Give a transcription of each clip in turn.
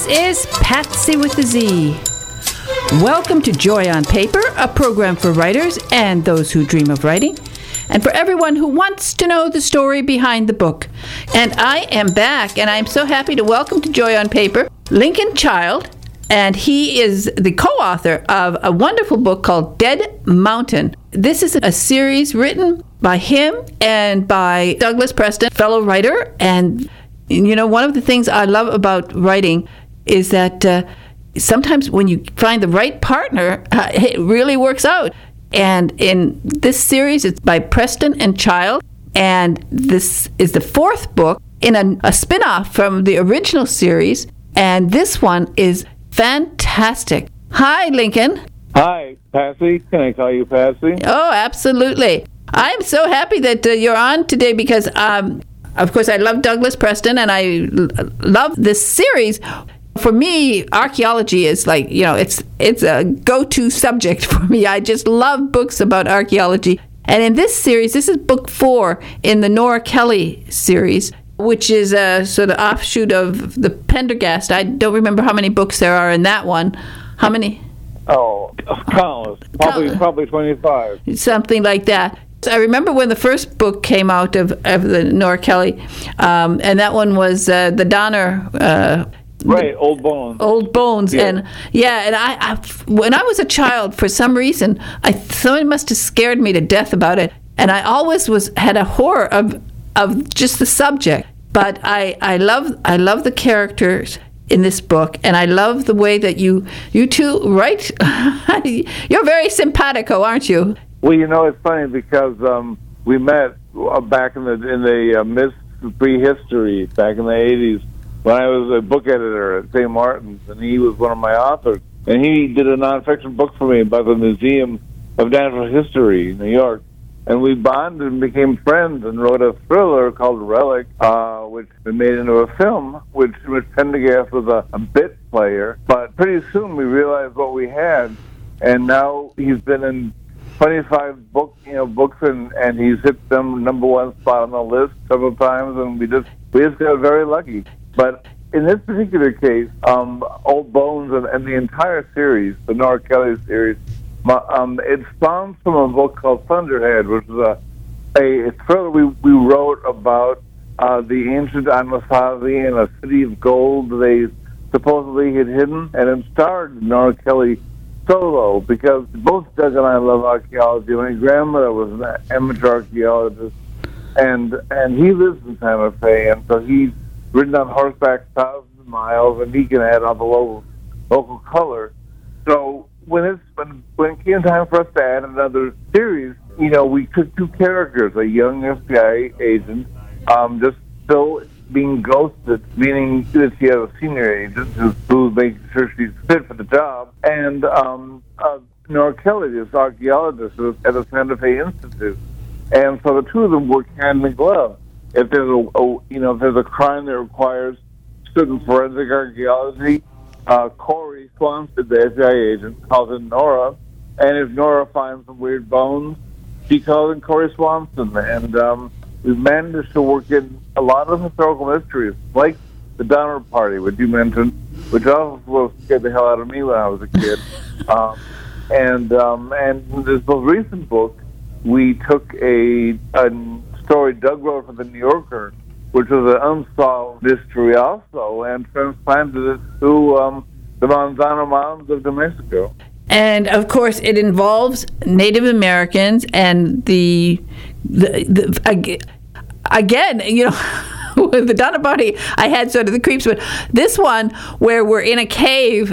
is Patsy with a Z. Welcome to Joy on Paper, a program for writers and those who dream of writing, and for everyone who wants to know the story behind the book. And I am back, and I'm so happy to welcome to Joy on Paper Lincoln Child, and he is the co-author of a wonderful book called Dead Mountain. This is a series written by him and by Douglas Preston, fellow writer. And you know, one of the things I love about writing is that sometimes when you find the right partner, it really works out. And in this series, it's by Preston and Child, and this is the fourth book in a spin-off from the original series, and this one is fantastic. Hi, Lincoln. Hi, Patsy. Can I call you Patsy? Oh, absolutely. I'm so happy that you're on today because of course, I love Douglas Preston, and I love this series. For me, archaeology is like, you know, it's a go-to subject for me. I just love books about archaeology. And in this series, this is book 4 in the Nora Kelly series, which is a sort of offshoot of the Pendergast. I don't remember how many books there are in that one. How many? Oh, countless. Probably 25. Something like that. I remember when the first book came out of the Nora Kelly, and that one was the Donner. Right, Old Bones. Old Bones, yeah. And I when I was a child, for some reason, someone must have scared me to death about it, and I always had a horror of just the subject. But I love the characters in this book, and I love the way that you two write. You're very simpatico, aren't you? Well, you know, it's funny because we met back in the midst prehistory, back in the 80s, when I was a book editor at St. Martin's, and he was one of my authors. And he did a nonfiction book for me about the Museum of Natural History in New York. And we bonded and became friends and wrote a thriller called Relic, which we made into a film, which Pendergast was a bit player. But pretty soon we realized what we had, and now he's been in 25 books, and he's hit them #1 spot on the list several times, and we just got very lucky. But in this particular case, Old Bones and the entire series, the Nora Kelly series, it spawned from a book called Thunderhead, which is a thriller we wrote about the ancient Anasazi in a city of gold they supposedly had hidden, and it starred Nora Kelly solo, because both Doug and I love archaeology. My grandmother was an amateur archaeologist, and he lives in Santa Fe, and so he's ridden on horseback thousands of miles, and he can add all the local color. So when it came time for us to add another series, you know, we took two characters, a young FBI agent, just still being ghosted, meaning that she has a senior agent who's making sure she's fit for the job, and Nora Kelly, this archaeologist at the Santa Fe Institute. And so the two of them work hand in glove. If there's if there's a crime that requires certain forensic archaeology, Corey Swanson, the FBI agent, calls in Nora, and if Nora finds some weird bones, she calls in Corey Swanson, and we've managed to work in a lot of historical mysteries, like the Donner Party, which you mentioned, which also scared the hell out of me when I was a kid. And this most recent book, we took a story Doug wrote for the New Yorker, which was an unsolved mystery also, and transplanted it to the Manzano Mountains of New Mexico. And of course, it involves Native Americans and the again, you know, with the Donner Party, I had sort of the creeps, but this one where we're in a cave,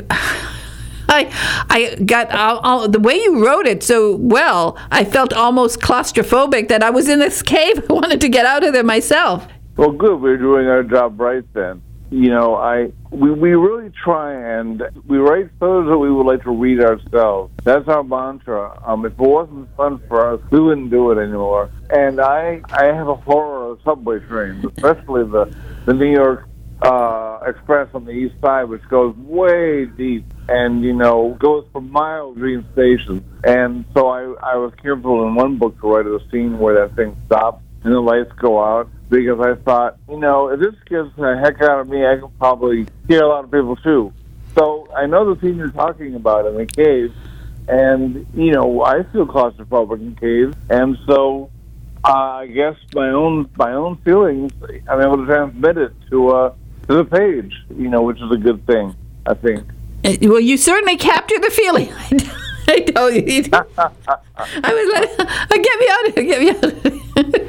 I got all the way you wrote it so well. I felt almost claustrophobic that I was in this cave. I wanted to get out of there myself. Well, good. We're doing our job right then. You know, we really try, and we write stories that we would like to read ourselves. That's our mantra. If it wasn't fun for us, we wouldn't do it anymore. And I have a horror of subway trains, especially the New York Express on the east side, which goes way deep and, you know, goes for miles between stations. And so I was careful in one book to write a scene where that thing stops and the lights go out, because I thought, if this scares the heck out of me, I can probably scare a lot of people too. So I know the scene you're talking about in the cave, and, I feel claustrophobic in caves, and so I guess my own feelings, I'm able to transmit it to the page, which is a good thing, I think. Well, you certainly captured the feeling. I tell you. I was like, get me out of here.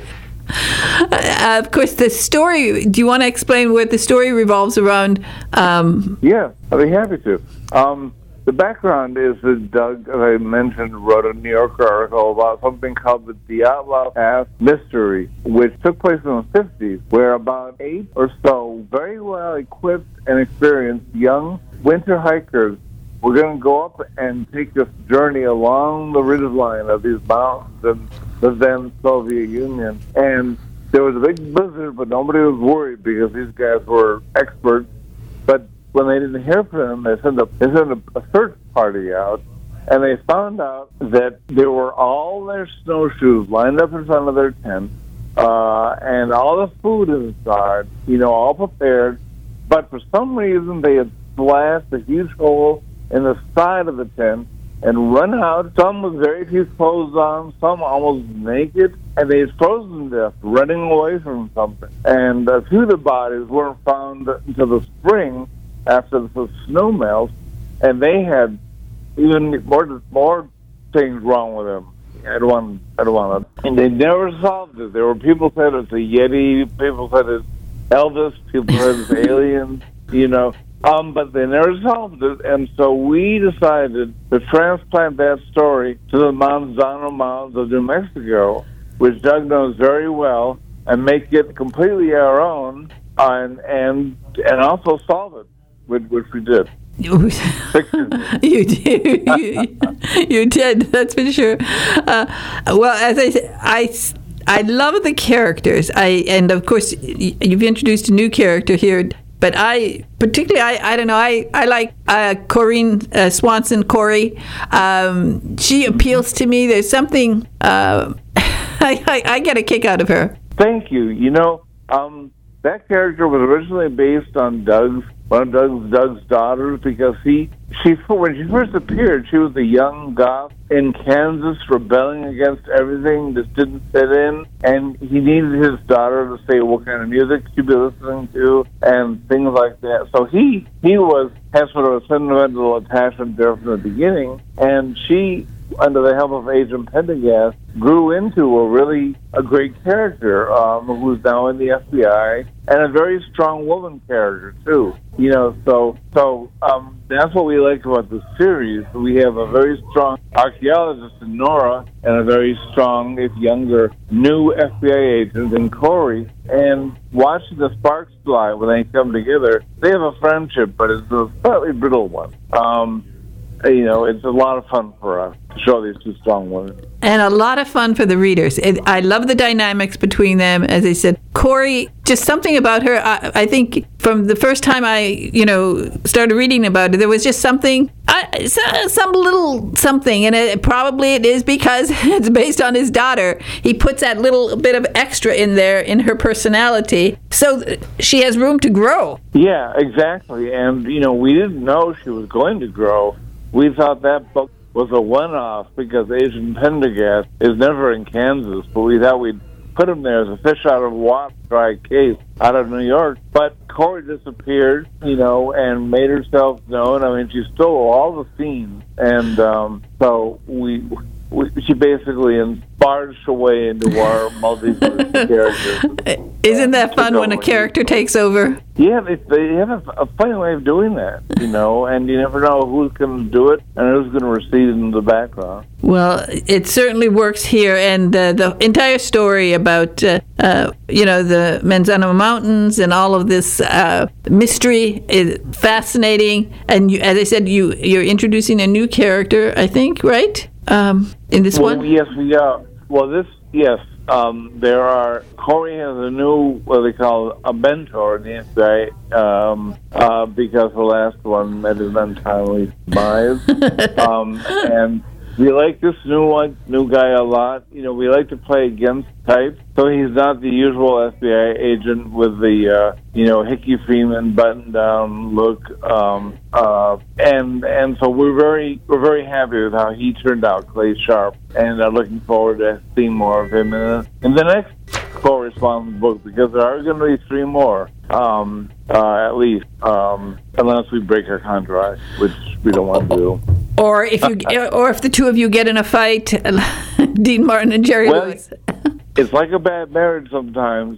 Of course, the story, do you want to explain what the story revolves around? Yeah, I'd be happy to. The background is that Doug, as I mentioned, wrote a New Yorker article about something called the Dyatlov Pass Mystery, which took place in the 50s, where about 8 or so very well-equipped and experienced young winter hikers were going to go up and take this journey along the ridgeline of these mountains in the then Soviet Union. And there was a big blizzard, but nobody was worried because these guys were experts. But when they didn't hear from them, they sent a search party out, and they found out that there were all their snowshoes lined up in front of their tent, and all the food inside, all prepared. But for some reason, they had slashed a huge hole in the side of the tent and run out, some with very few clothes on, some almost naked, and they had frozen to death, running away from something. And a few of the bodies weren't found until the spring, after the snow melts, and they had even more things wrong with them. I don't want to. And they never solved it. There were people said it's a Yeti, people said it's Elvis, people said it's aliens, but they never solved it, and so we decided to transplant that story to the Manzano Mountains of New Mexico, which Doug knows very well, and make it completely our own, and also solve it. Which we did. You did. That's for sure. Well, as I said, I love the characters. And of course, you've introduced a new character here. But I don't know. I like Corinne Swanson, Corey. She appeals to me. There's something I get a kick out of her. Thank you. That character was originally based on one of Doug's daughters, because when she first appeared, she was a young goth in Kansas rebelling against everything that didn't fit in, and he needed his daughter to say what kind of music she'd be listening to and things like that. So he had sort of a sentimental attachment there from the beginning, and she, under the help of Agent Pendergast, grew into a great character who's now in the FBI, and a very strong woman character too. So that's what we like about the series. We have a very strong archaeologist in Nora, and a very strong, if younger, new FBI agent in Corey. And watching the sparks fly when they come together, they have a friendship, but it's a slightly brittle one. It's a lot of fun for us to show these two strong women. And a lot of fun for the readers. I love the dynamics between them. As I said, Corey, just something about her, I think from the first time I, started reading about it, there was just something, some little something, and it is because it's based on his daughter. He puts that little bit of extra in there in her personality, so she has room to grow. Yeah, exactly. And, we didn't know she was going to grow. We thought that book was a one-off because Agent Pendergast is never in Kansas, but we thought we'd put him there as a fish out of water, dry case out of New York. But Corey disappeared, and made herself known. I mean, she stole all the scenes, and so she basically barged her way into our multi-verse characters. Isn't that fun when a character takes over? Yeah, they have a funny way of doing that, and you never know who's going to do it and who's going to recede into the background. Well, it certainly works here, and the entire story about, the Manzano Mountains and all of this mystery is fascinating. And as I said, you're introducing a new character, I think, right? In this one? Yes, we are. Yes. Corey has a new, what they call a mentor in the FBI, because the last one met his untimely demise. we like this new guy a lot. You know, we like to play against type. So he's not the usual FBI agent with the, Hickey Freeman button-down look. And so we're very happy with how he turned out, Clay Sharp, and are looking forward to seeing more of him in the next correspondence book, because there are going to be 3 more, at least, unless we break our contract, which we don't want to do. Or if the two of you get in a fight, Dean Martin and Jerry Lewis. It's like a bad marriage sometimes,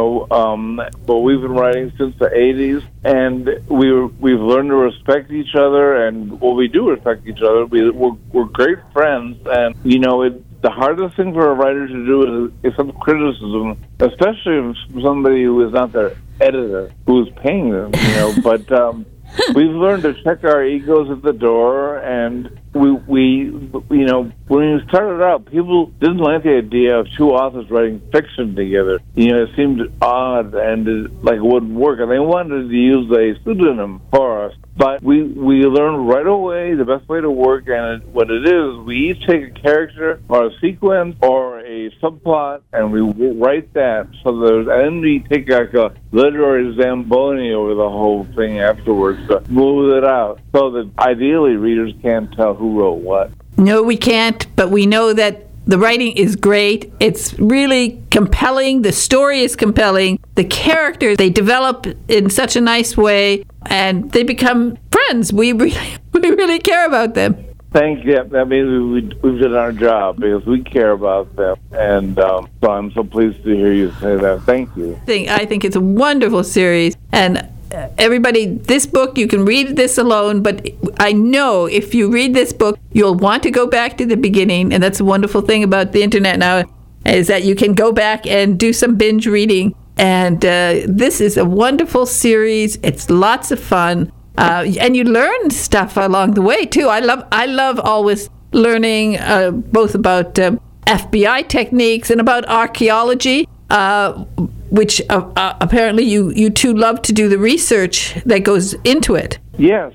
but we've been writing since the 80s, and we've learned to respect each other, and we do respect each other. We're great friends, and, the hardest thing for a writer to do is some criticism, especially from somebody who is not their editor, who is paying them, but we've learned to check our egos at the door, and we when we started out, people didn't like the idea of 2 authors writing fiction together. It seemed odd and like it wouldn't work, and they wanted to use a pseudonym for us. But we learned right away the best way to work, and what it is, we each take a character or a sequence or a subplot, and we write that. And we take like a literary Zamboni over the whole thing afterwards to move it out, so that ideally readers can't tell who wrote what. No, we can't, but we know that the writing is great. It's really compelling. The story is compelling. The characters, they develop in such a nice way, and they become friends. We really care about them. Thank you. That means we've done our job, because we care about them. And so I'm so pleased to hear you say that. Thank you. I think it's a wonderful series. And everybody, this book, you can read this alone, but I know if you read this book, you'll want to go back to the beginning. And that's a wonderful thing about the internet now, is that you can go back and do some binge reading. And this is a wonderful series. It's lots of fun. And you learn stuff along the way, too. I love always learning both about FBI techniques and about archaeology, which apparently you two love to do the research that goes into it. Yes,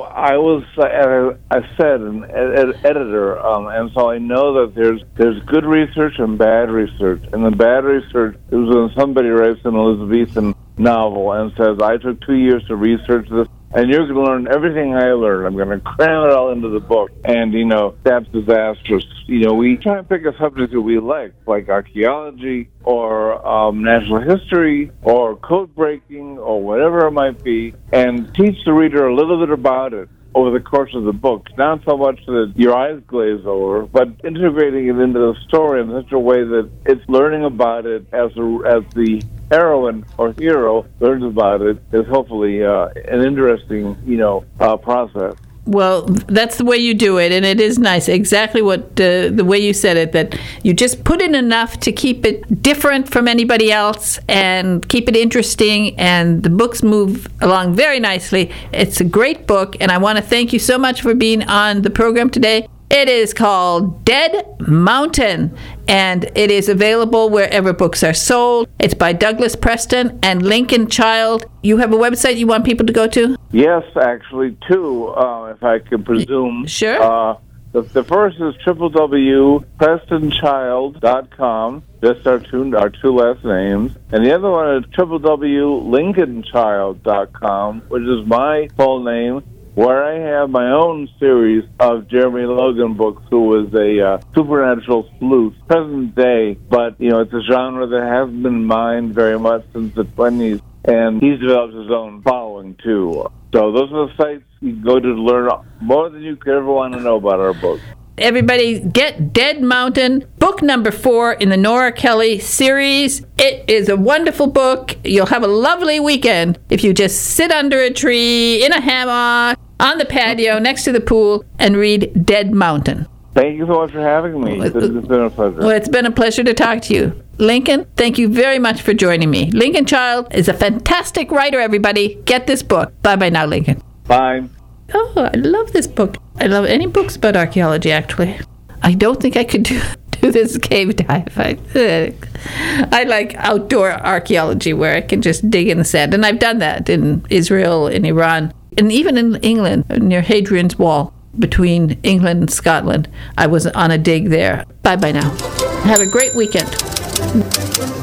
I said an editor, and so I know that there's good research and bad research. And the bad research is when somebody writes an Elizabethan novel and says, I took 2 years to research this, and you're going to learn everything I learned. I'm going to cram it all into the book. And, that's disastrous. We try and pick a subject that we like archaeology or national history or code breaking or whatever it might be, and teach the reader a little bit about it over the course of the book. Not so much that your eyes glaze over, but integrating it into the story in such a way that it's learning about it as the heroine or hero learns about it is hopefully an interesting, process. Well, that's the way you do it, and it is nice. Exactly what the way you said it, that you just put in enough to keep it different from anybody else and keep it interesting, and the books move along very nicely. It's a great book, and I want to thank you so much for being on the program today. It is called Dead Mountain, and it is available wherever books are sold. It's by Douglas Preston and Lincoln Child. You have a website you want people to go to? Yes, actually, 2, if I can presume. Sure. The first is www.prestonchild.com, just our two last names. And the other one is www.lincolnchild.com, which is my full name, where I have my own series of Jeremy Logan books, who was a supernatural sleuth, present day, but, it's a genre that hasn't been mined very much since the 20s, and he's developed his own following, too. So those are the sites you can go to learn more than you could ever want to know about our books. Everybody, get Dead Mountain, book number 4 in the Nora Kelly series. It is a wonderful book. You'll have a lovely weekend if you just sit under a tree, in a hammock, on the patio, next to the pool, and read Dead Mountain. Thank you so much for having me. It's been a pleasure. Well, it's been a pleasure to talk to you. Lincoln, thank you very much for joining me. Lincoln Child is a fantastic writer, everybody. Get this book. Bye-bye now, Lincoln. Bye. Oh, I love this book. I love any books about archaeology, actually. I don't think I could do this cave dive. I like outdoor archaeology where I can just dig in the sand. And I've done that in Israel, in Iran, and even in England, near Hadrian's Wall. between England and Scotland. I was on a dig there. Bye-bye now. Have a great weekend.